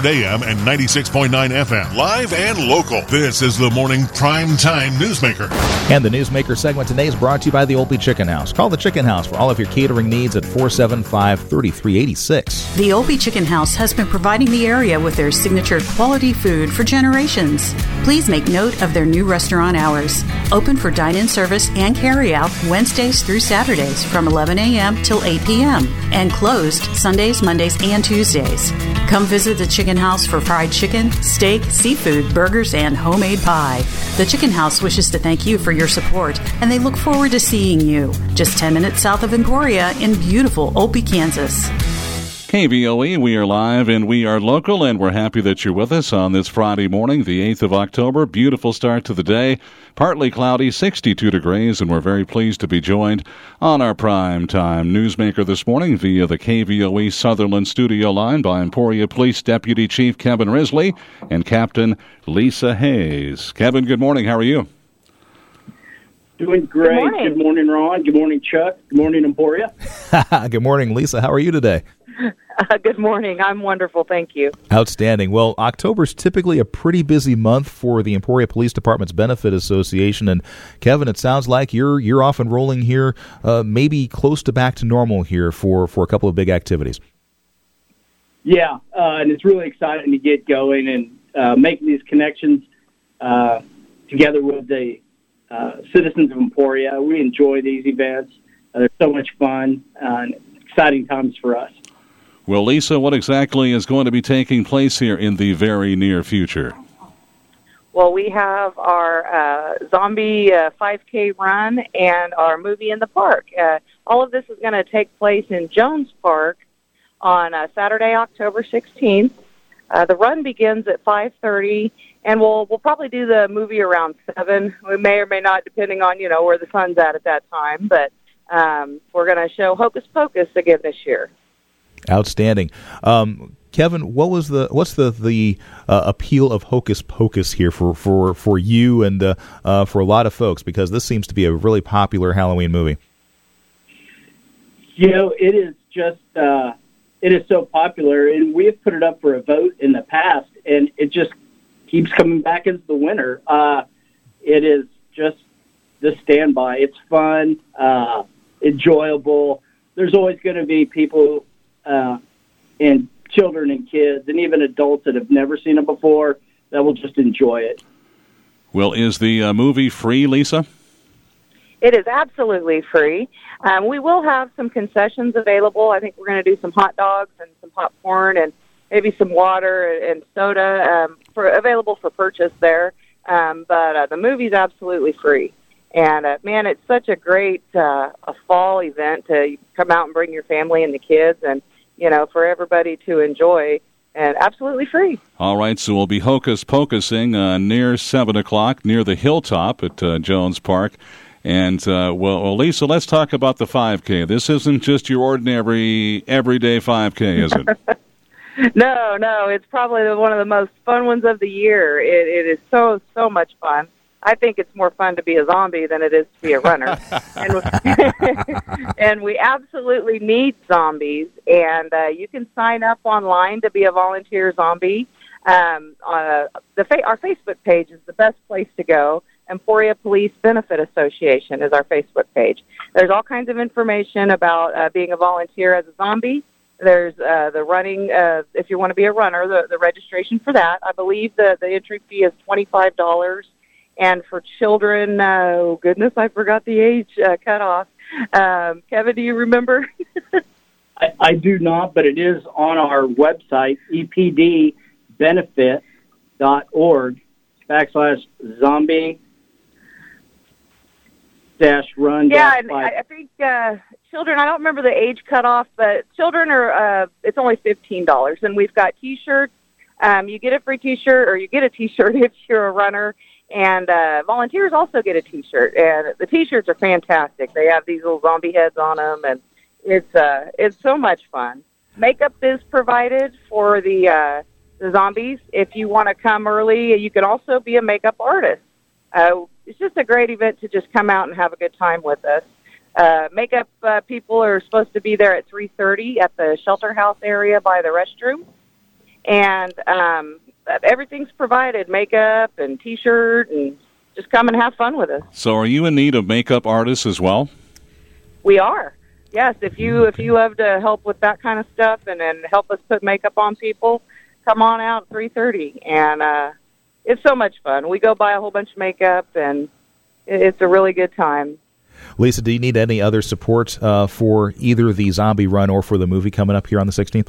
1200 AM and 96.9 FM, live and local. This is the Morning Prime Time Newsmaker. And the Newsmaker segment today is brought to you by the Olpe Chicken House. Call the Chicken House for all of your catering needs at 475-3386. The Olpe Chicken House has been providing the area with their signature quality food for generations. Please make note of their new restaurant hours. Open for dine-in service and carry-out Wednesdays through Saturdays from 11 a.m. till 8 p.m. and closed Sundays, Mondays, and Tuesdays. Come visit the Chicken House for fried chicken, steak, seafood, burgers, and homemade pie. The Chicken House wishes to thank you for your support, and they look forward to seeing you just 10 minutes south of Emporia in beautiful Olpe, Kansas. KVOE, we are live and we are local, and we're happy that you're with us on this Friday morning, the 8th of October. Beautiful start to the day. Partly cloudy, 62 degrees, and we're very pleased to be joined on our Prime Time Newsmaker this morning via the KVOE Sutherland studio line by Emporia Police Deputy Chief Kevin Risley and Captain Lisa Hayes. Kevin, good morning. How are you? Doing great. Good morning, Ron. Good morning, Chuck. Good morning, Emporia. Good morning, Lisa. How are you today? Good morning. I'm wonderful, thank you. Outstanding. Well, October's typically a pretty busy month for the Emporia Police Department's Benefit Association, and Kevin, it sounds like you're off and rolling here, maybe close to back to normal here for a couple of big activities. Yeah, and it's really exciting to get going and making these connections together with the citizens of Emporia. We enjoy these events. They're so much fun and exciting times for us. Well, Lisa, what exactly is going to be taking place here in the very near future? Well, we have our zombie 5K run and our movie in the park. All of this is going to take place in Jones Park on Saturday, October 16th. The run begins at 5:30, and we'll probably do the movie around 7. We may or may not, depending on where the sun's at that time. But we're going to show Hocus Pocus again this year. Outstanding. Kevin, what's the appeal of Hocus Pocus here for you and for a lot of folks, because this seems to be a really popular Halloween movie? It is just it is so popular, and we have put it up for a vote in the past, and it just keeps coming back as the winner. It is just the standby. It's fun, enjoyable. There's always going to be people and children and kids and even adults that have never seen it before that will just enjoy it. Well, is the movie free, Lisa? It is absolutely free. We will have some concessions available. I think we're going to do some hot dogs and some popcorn and maybe some water and soda available for purchase there. But the movie's absolutely free. And, man, it's such a great a fall event to come out and bring your family and the kids and, for everybody to enjoy, and absolutely free. All right, so we'll be Hocus Pocusing near 7 o'clock near the Hilltop at Jones Park. And, well, Lisa, let's talk about the 5K. This isn't just your ordinary, everyday 5K, is it? No, it's probably one of the most fun ones of the year. It is so much fun. I think it's more fun to be a zombie than it is to be a runner. And we absolutely need zombies. And you can sign up online to be a volunteer zombie. Our Facebook page is the best place to go. Emporia Police Benefit Association is our Facebook page. There's all kinds of information about being a volunteer as a zombie. There's the running, if you want to be a runner, the registration for that. I believe the entry fee is $25. And for children, oh, goodness, I forgot the age cutoff. Kevin, do you remember? I do not, but it is on our website, epdbenefit.org/zombie-run. Yeah, and I think children, I don't remember the age cutoff, but children are, it's only $15. And we've got T-shirts. You get a free T-shirt, or you get a T-shirt if you're a runner. And volunteers also get a T-shirt, and the T-shirts are fantastic. They have these little zombie heads on them, and it's so much fun. Makeup is provided for the zombies. If you want to come early, you can also be a makeup artist. It's just a great event to just come out and have a good time with us. Makeup people are supposed to be there at 3:30 at the shelter house area by the restroom. and everything's provided, makeup and T-shirt, and just come and have fun with us. So are you in need of makeup artists as well? We are. Yes, if you love to help with that kind of stuff and help us put makeup on people, come on out at 3:30, and it's so much fun. We go buy a whole bunch of makeup, and it's a really good time. Lisa, do you need any other support for either the zombie run or for the movie coming up here on the 16th?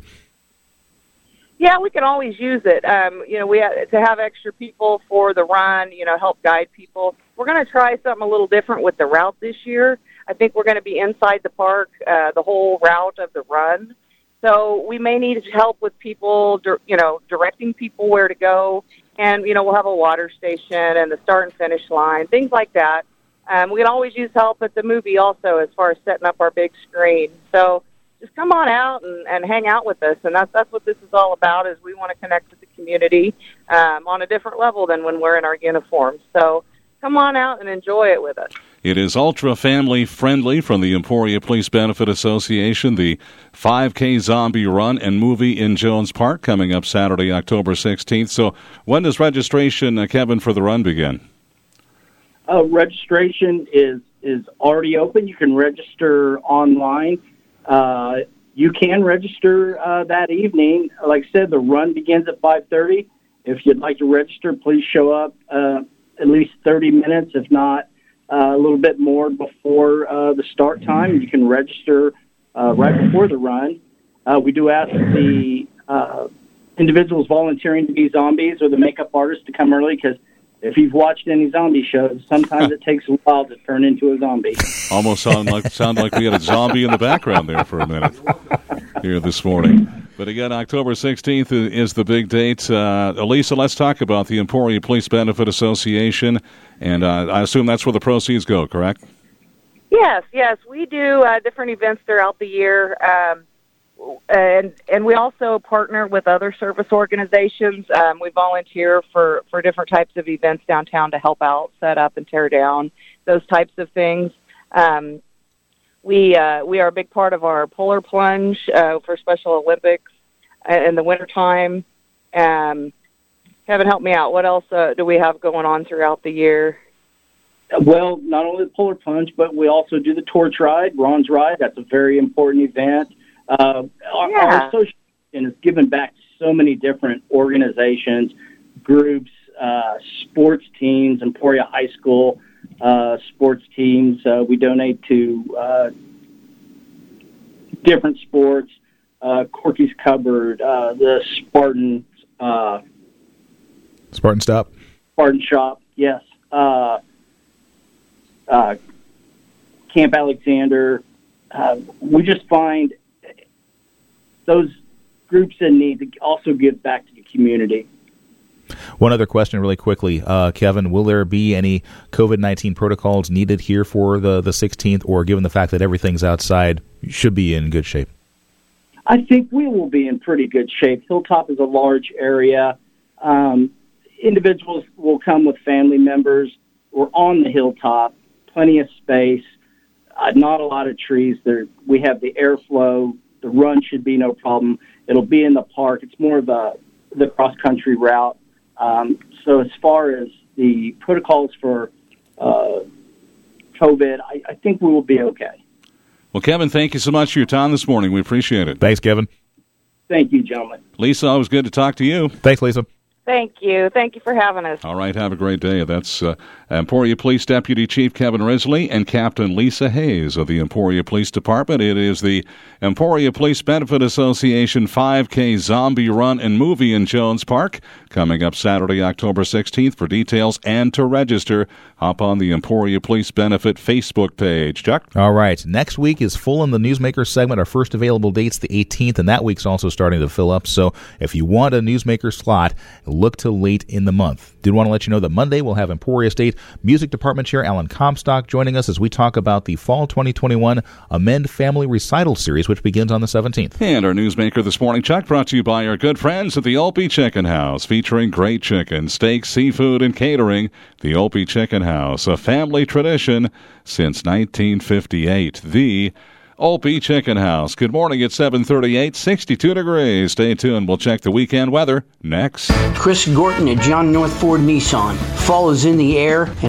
Yeah, we can always use it. We have to have extra people for the run, help guide people. We're going to try something a little different with the route this year. I think we're going to be inside the park, the whole route of the run. So we may need help with people, directing people where to go. And, we'll have a water station and the start and finish line, things like that. We can always use help at the movie also as far as setting up our big screen. So just come on out and hang out with us. And that's what this is all about, is we want to connect with the community on a different level than when we're in our uniforms. So come on out and enjoy it with us. It is ultra family friendly from the Emporia Police Benefit Association. The 5K Zombie Run and Movie in Jones Park coming up Saturday, October 16th. So when does registration, Kevin, for the run begin? Registration is already open. You can register online. You can register that evening. Like I said, the run begins at 5:30. If you'd like to register, please show up at least 30 minutes, if not a little bit more before the start time. You can register right before the run. We do ask the individuals volunteering to be zombies or the makeup artists to come early, because if you've watched any zombie shows, sometimes it takes a while to turn into a zombie. Almost sound like we had a zombie in the background there for a minute here this morning. But again, October 16th is the big date. Elisa, let's talk about the Emporia Police Benefit Association, and I assume that's where the proceeds go, correct? Yes, we do different events throughout the year, and we also partner with other service organizations. We volunteer for different types of events downtown to help out, set up, and tear down, those types of things. We are a big part of our polar plunge for Special Olympics in the wintertime. Kevin, help me out. What else do we have going on throughout the year? Well, not only the polar plunge, but we also do the torch ride, Ron's Ride. That's a very important event. Our association is given back to so many different organizations, groups, sports teams, Emporia High School sports teams. We donate to different sports, Corky's Cupboard, the Spartan Stop. Spartan Shop, yes. Camp Alexander. We just find those groups in need to also give back to the community. One other question really quickly. Kevin, will there be any COVID-19 protocols needed here for the 16th, or given the fact that everything's outside, should be in good shape? I think we will be in pretty good shape. Hilltop is a large area. Individuals will come with family members. We're on the hilltop, plenty of space, not a lot of trees. We have the airflow. The run should be no problem. It'll be in the park. It's more of the cross-country route. So as far as the protocols for COVID, I think we will be okay. Well, Kevin, thank you so much for your time this morning. We appreciate it. Thanks, Kevin. Thank you, gentlemen. Lisa, always good to talk to you. Thanks, Lisa. Thank you. Thank you for having us. All right, have a great day. That's Emporia Police Deputy Chief Kevin Risley and Captain Lisa Hayes of the Emporia Police Department. It is the Emporia Police Benefit Association 5K Zombie Run and Movie in Jones Park, coming up Saturday, October 16th. For details and to register, hop on the Emporia Police Benefit Facebook page. Chuck? All right. Next week is full in the Newsmaker segment. Our first available date's the 18th, and that week's also starting to fill up. So if you want a Newsmaker slot, look to late in the month. Did want to let you know that Monday we'll have Emporia State Music Department Chair Alan Comstock joining us as we talk about the Fall 2021 Amend Family Recital Series, which begins on the 17th. And our Newsmaker this morning, Chuck, brought to you by our good friends at the Opie Chicken House, featuring great chicken, steak, seafood, and catering. The Opie Chicken House, a family tradition since 1958. The Opie Chicken House. Good morning. It's 7:38, 62 degrees. Stay tuned. We'll check the weekend weather next. Chris Gorton at John North Ford Nissan. Fall is in the air.